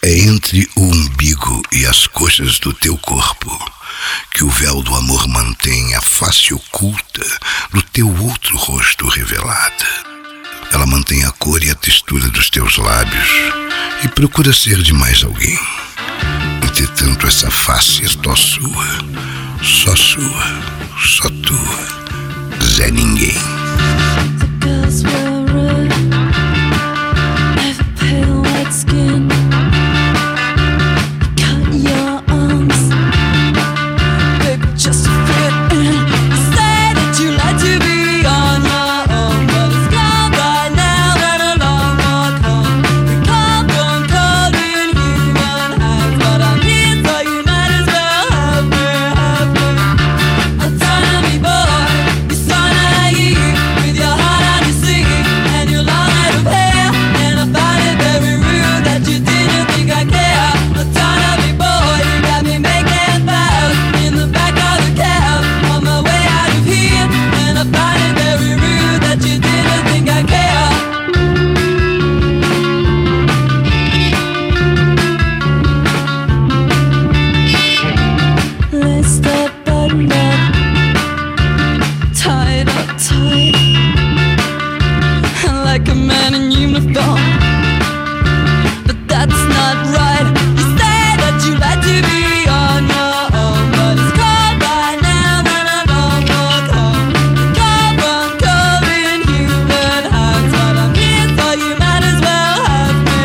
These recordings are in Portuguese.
É entre o umbigo e as coxas do teu corpo que o véu do amor mantém a face oculta do teu outro rosto revelada. Ela mantém a cor e a textura dos teus lábios e procura ser de mais alguém. Entretanto, essa face é só sua, só tua, Zé Ninguém. Like a man in uniform, but that's not right. You say that you like to be on your own, but it's cold right now and I don't walk home. Cold run cold in human hands, but I'm here so you might as well have me.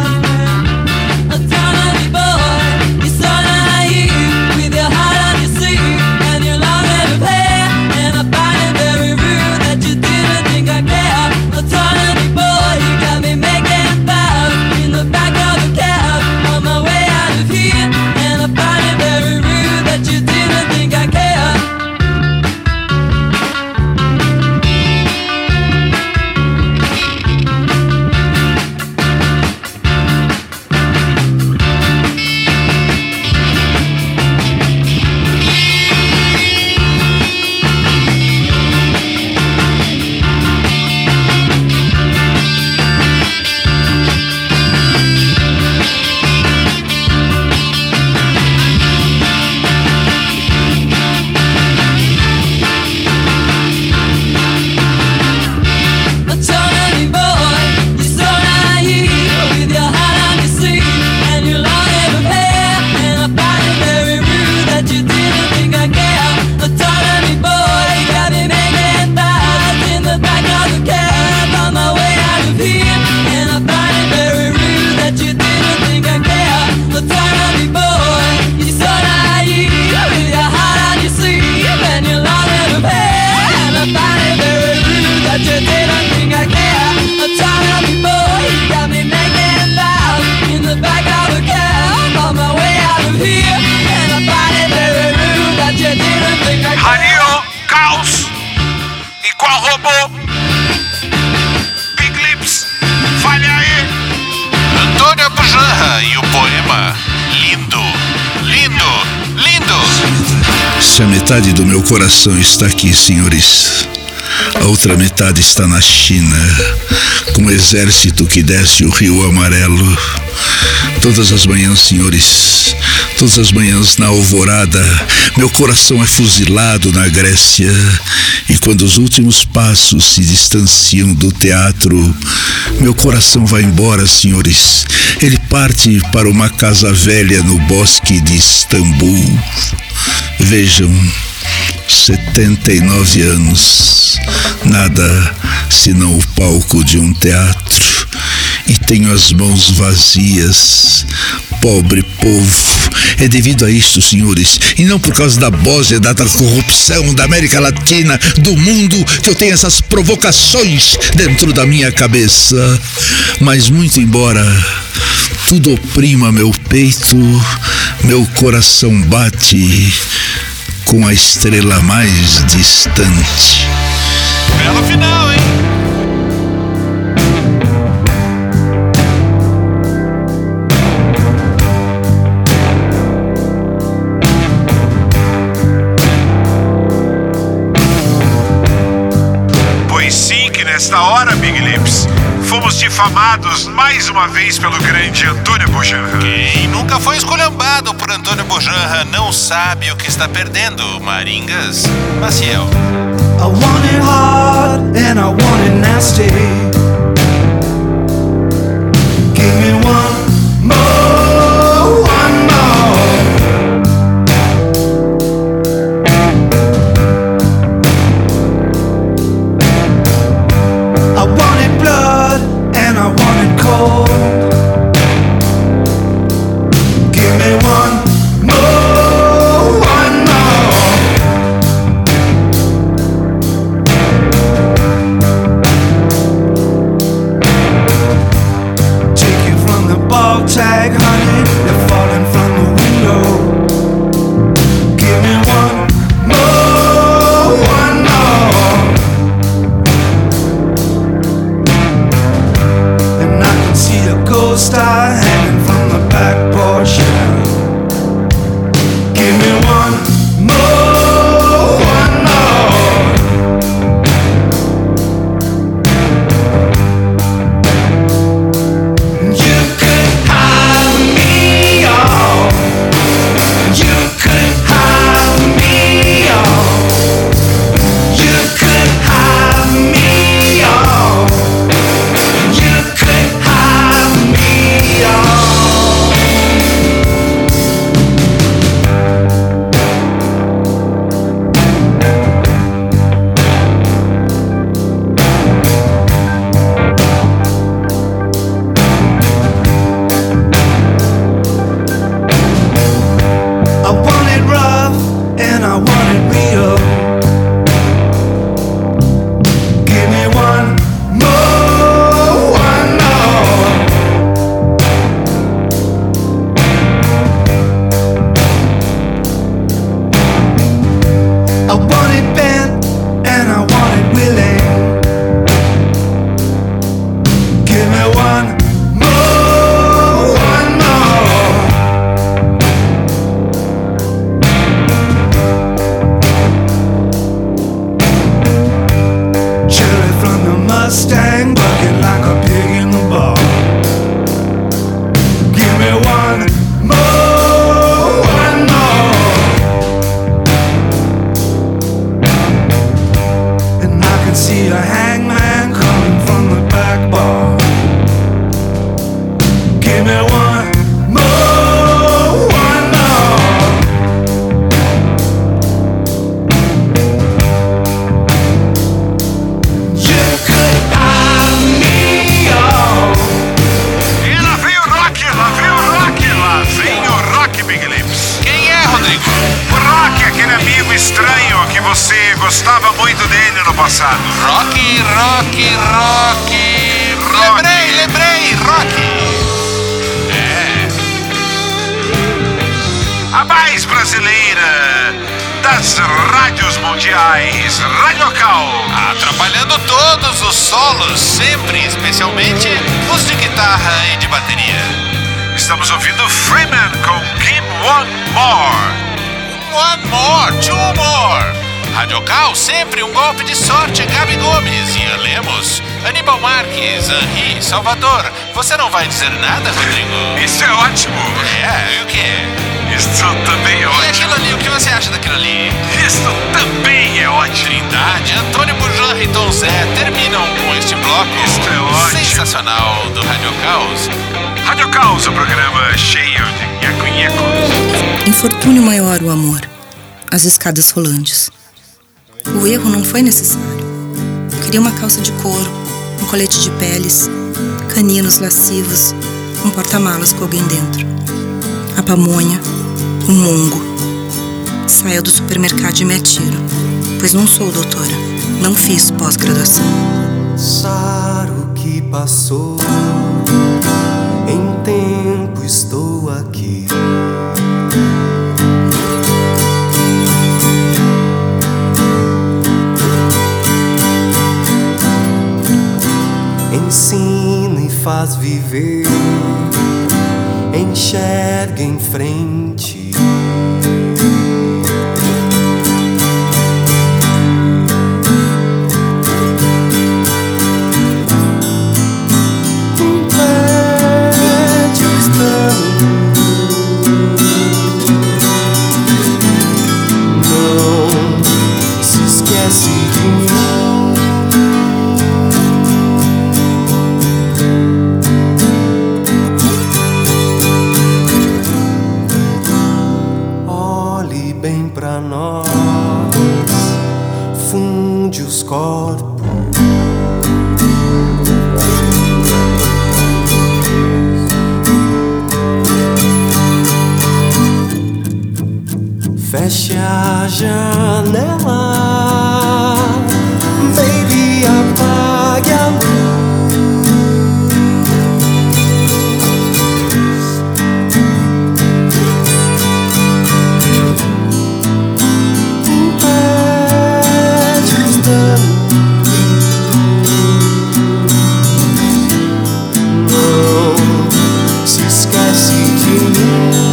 A tiny boy, you're so naive, with your heart on your sleeve and your long head of hair, and I find it very rude that you didn't think I care. A tiny boy, you got me making vows in the back of a cab on my way out of here, and I find it very rude that you didn't think I care. Raniero, Caos e qual robô? Big Lips, fale aí. Antônio Bujanra e o poema Lindo, Lindo, Lindo. Se a metade do meu coração está aqui, senhores, a outra metade está na China, com um exército que desce o Rio Amarelo. Todas as manhãs, senhores, todas as manhãs na alvorada, meu coração é fuzilado na Grécia. E quando os últimos passos se distanciam do teatro, meu coração vai embora, senhores. Ele parte para uma casa velha no bosque de Istambul. Vejam, 79 anos, nada senão o palco de um teatro. E tenho as mãos vazias, pobre povo. É devido a isto, senhores, e não por causa da Bósnia, da corrupção, da América Latina, do mundo, que eu tenho essas provocações dentro da minha cabeça. Mas muito embora tudo oprima meu peito, meu coração bate com a estrela mais distante. Belo final, hein? Pois sim, que nesta hora, Big Lips, fomos difamados mais uma vez pelo grande Antônio Bujanra. nunca foi esculhambado por Antônio Bujanra não sabe o que está perdendo. Maringas Maciel. I want it hard and I want it nasty. Give me one more, one more. I wanted blood and I wanted cold. Give me one more, one more. Take you from the ball tag, honey. You're falling from the window. Give me one more, one more. And I can see a ghost star hanging from the back porch. Give me one more, one more. You could have me all. You could have me all. You could have me all. You could have me all. I want it rough and I want it real. Give me one more, one more. I want it bent and I want it willing. Give me one more, one more. Cherry from the Mustang, bucking like a pig in the ball. Give me one more, one more. And I can see a hangman coming from the back bar. Give me one more, one more. You could have me all. E lá vem o rock, lá vem o rock, lá vem o rock, Big Lips. Quem é, Rodrigo? O rock, aquele amigo estranho que você gostava muito dele no passado. Rock. Lembrei, Rock. É. A mais brasileira das rádios mundiais, Radiocal. Atrapalhando todos os solos, sempre, especialmente os de guitarra e de bateria. Estamos ouvindo Freeman com Give One More. One more, two more. Radiocal, sempre um golpe de sorte. Gabi Gomes, Ian Lemos, Aníbal Marques, Henri, Salvador. Você não vai dizer nada, Rodrigo? Isso é ótimo. É, e o quê? Isso também é E ótimo. aquilo ali, o que você acha daquilo ali? Isso também é ótimo. Trindade, Antônio Bujanra e Tom Zé terminam com este bloco Isso é ótimo. sensacional do Rádio Caos. Rádio Caos, o programa cheio de nheco-nhecos. Infortúnio maior o amor, as escadas rolantes. O erro não foi necessário. Queria uma calça de couro, um colete de peles, caninos lascivos, um porta-malas com alguém dentro. A pamonha, um mongo. Saio do supermercado e me atiro, pois não sou doutora, não fiz pós-graduação. Pensar o que passou, em tempo estou aqui. Ensina e faz viver, enxerga em frente. Um pé distante Feche a janela, baby, apague a luz. Impede os danos. Não se esquece de mim.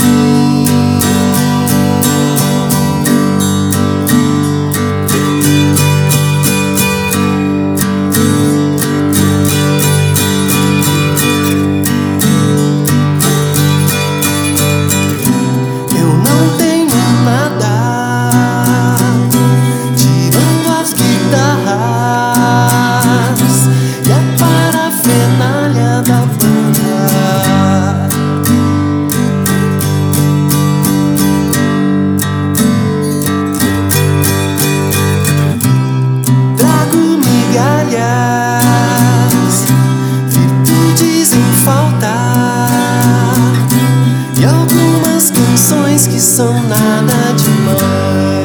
Que são nada demais.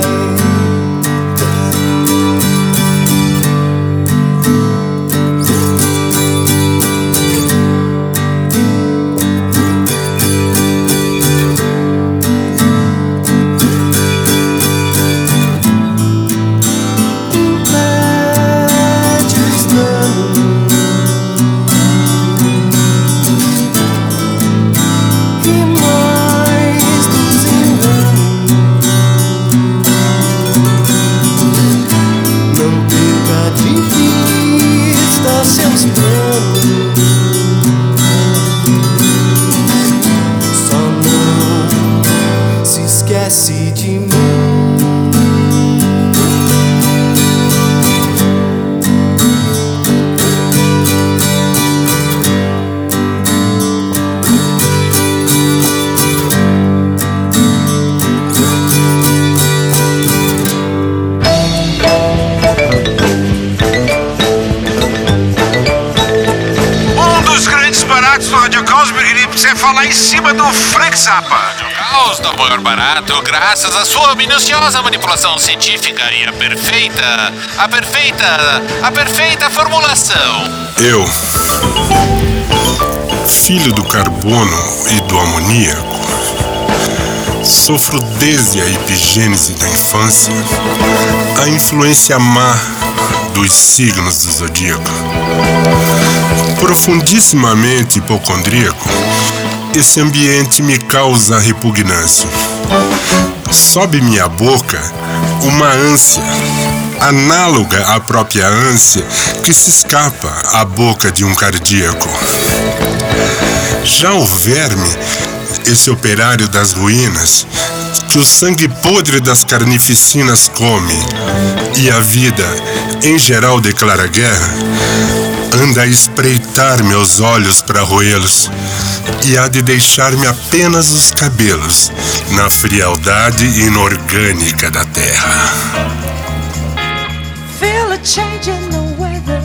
Impede os danos. Seus planos, só não se esquece de mim. Você falar em cima do Frank Zappa. Caos do maior barato, graças à sua minuciosa manipulação científica e a perfeita formulação. Eu, filho do carbono e do amoníaco, sofro desde a epigênese da infância a influência má dos signos do zodíaco. Profundissimamente hipocondríaco, esse ambiente me causa repugnância. Sobe-me à boca uma ânsia, análoga à própria ânsia que se escapa à boca de um cardíaco. Já o verme, esse operário das ruínas, que o sangue podre das carnificinas come, e a vida, em geral, declara guerra, anda a espreitar meus olhos para roê-los, e há de deixar-me apenas os cabelos na frialdade inorgânica da terra. Feel a change in the weather,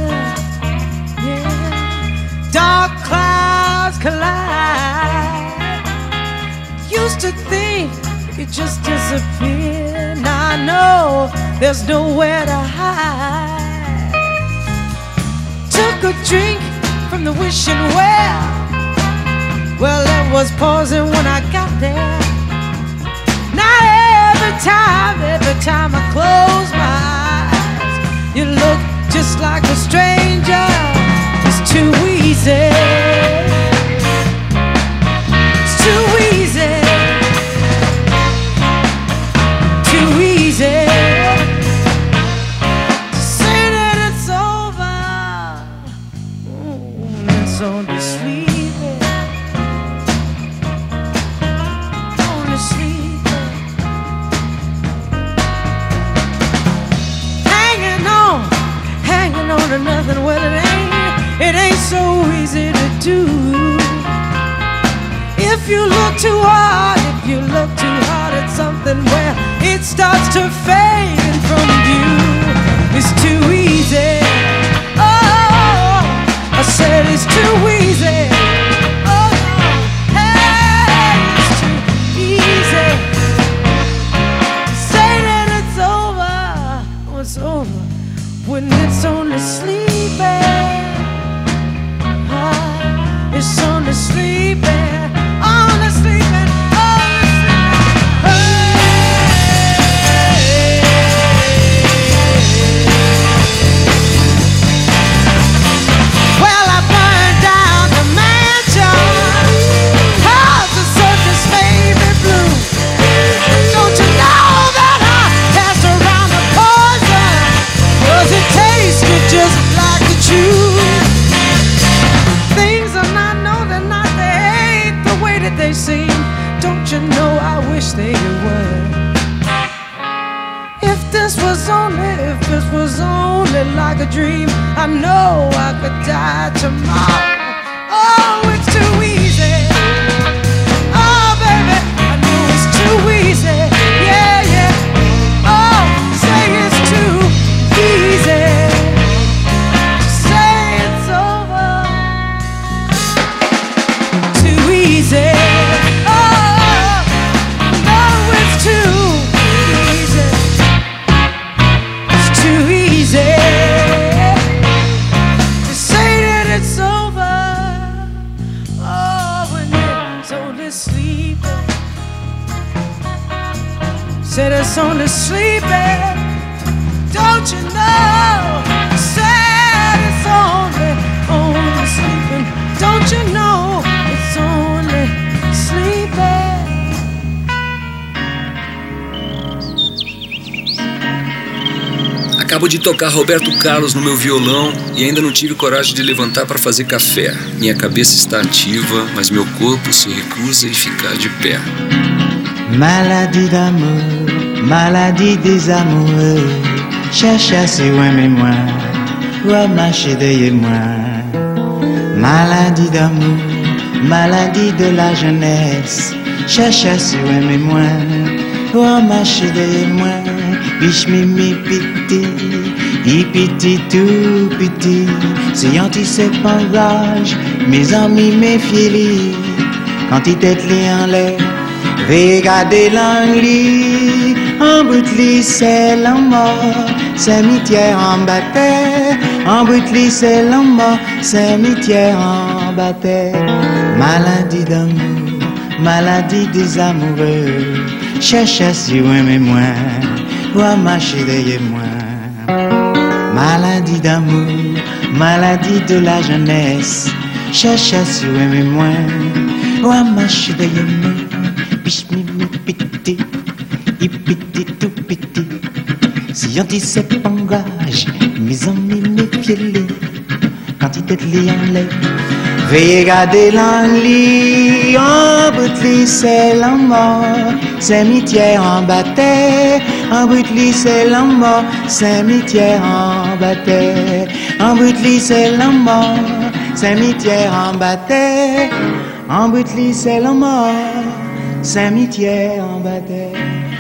yeah. Dark clouds collide. Used to think you just disappear. Now I know there's nowhere to hide. Took a drink from the wishing well. Well, it was poison when I got there. Now every time I close my eyes, you look just like a stranger. It's too easy. It's too easy. Too easy to say that it's over. It's only sleeping. Only sleeping. Hanging on to nothing. Well, it ain't so easy to do. If you look too hard at something, well, it starts to fade from view. It's too easy. Oh, I said it's too easy. Oh, hey, it's too easy. they seem. Don't you know I wish they were. If this was only like a dream, I know I could die tomorrow. Oh, it's too easy. Oh, baby, I know it's too easy. Yeah, yeah. Oh, say it's too easy. Say it's over. Too easy. Oh, no, it's too easy. It's too easy to say that it's over. Oh, when it's only sleeping. Said it's only sleeping. Don't you know? Said it's only sleeping. Don't you know? It's only sleeping. Acabo de tocar Roberto Carlos no meu violão e ainda não tive coragem de levantar para fazer café. Minha cabeça está ativa, mas meu corpo se recusa em ficar de pé. Maladie d'amour, maladie des amoureux. Cherche à si loin mémoire, ou à marcher derrière moi. Maladie d'amour, maladie de la jeunesse. Cherche à si loin mémoire, ou à marcher derrière moi. Biche mimi piti, i piti tout piti. Si anti se pangage, mes amis méfient-li. Quand il tête li en l'air, regardez l'angli. En bout de lit c'est la mort, cimetière en bataille. En bout de lit c'est la mort, cimetière en bataille. Maladie d'amour, maladie des amoureux. Cherche à si loin mémoire, ou à marcher derrière moi. Maladie d'amour, maladie de la jeunesse. Cherche à si loin mémoire, ou à marcher derrière moi. Biche mimi piti, i piti tout piti. Si on dit c'est pangage, mes amis méfient-les. Quand il tête li en l'air, veuillez garder l'angli. En bout de lit c'est la mort, cimetière en bataille. En bout de lit c'est la mort, cimetière en bataille. En bout de lit c'est la mort, cimetière en bataille. En bout de lit c'est la mort, cimetière en bataille.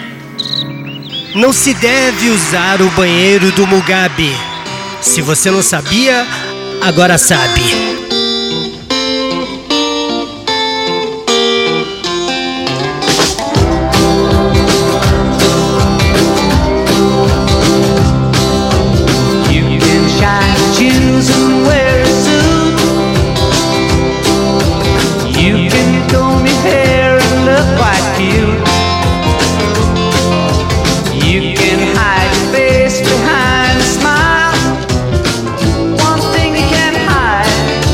Não se deve usar o banheiro do Mugabe. Se você não sabia, agora sabe. One thing you can't hide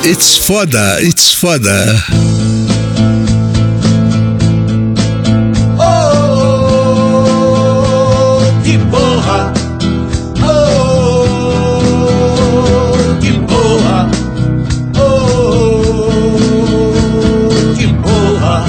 It's foda, it's foda. Que porra, que porra, que porra.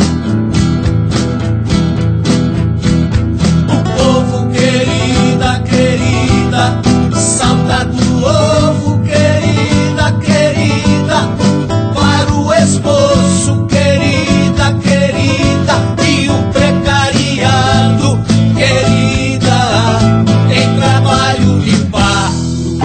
O povo querida, querida, saudade do ovo, querida, querida, para o esposo, querida, querida, e o precariado, querida, tem trabalho de parto.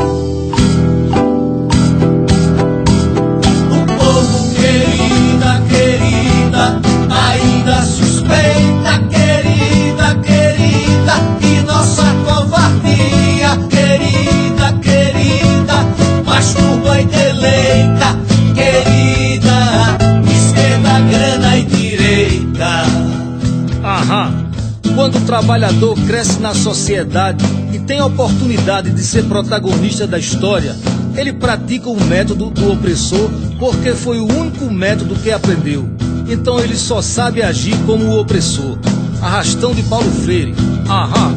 O povo, querida, querida, ainda suspeita, querida, querida, e nossa covardia, querida, querida, masturba e deleita, querida, esquerda, grana e direita. Aham. Quando o trabalhador cresce na sociedade e tem a oportunidade de ser protagonista da história, ele pratica o método do opressor porque foi o único método que aprendeu. Então ele só sabe agir como o opressor. Arrastão de Paulo Freire. Aham.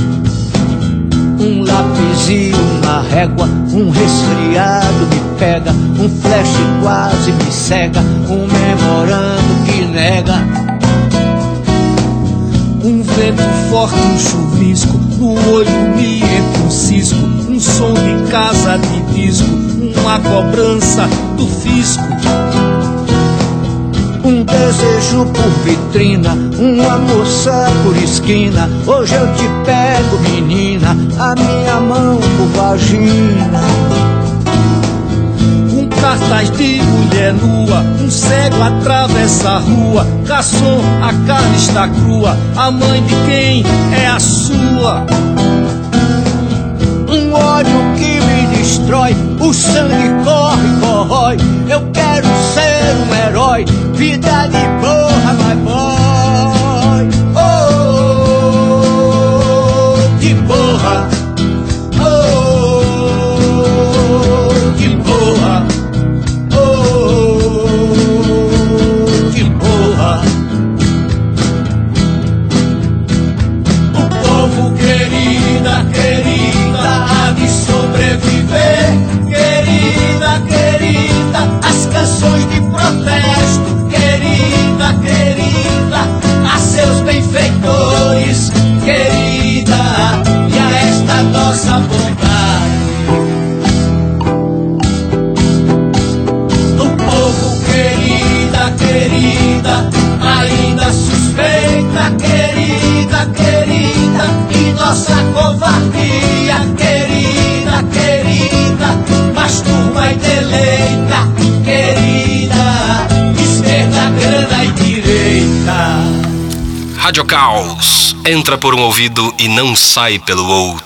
Um lápis e uma régua, um resfriado me pega, um flash quase me cega, um memorando que nega. Um vento forte, um chuvisco, no olho me entra um cisco, um som de casa de disco, uma cobrança do fisco. Um desejo por vitrina, uma moça por esquina, hoje eu te pego menina, a minha mão por vagina. Um cartaz de mulher nua, um cego atravessa a rua, garçom, a carne está crua, a mãe de quem é a sua? Um ódio que me destrói, o sangue corre, corrói, eu quero ser um herói, vida de porra, my boy. Oh, que porra, oh, que porra, oh, que porra. O povo, querida, querida, há de sobreviver, querida, querida, as canções de protesto, querida, querida, a seus benfeitores, querida, e a esta nossa bondade. O povo, querida, querida, ainda suspeita, querida, querida, e nossa covardia, querida, querida, masturba e deleita, querida, esquerda, grana e direita. Rádio Caos entra por um ouvido e não sai pelo outro.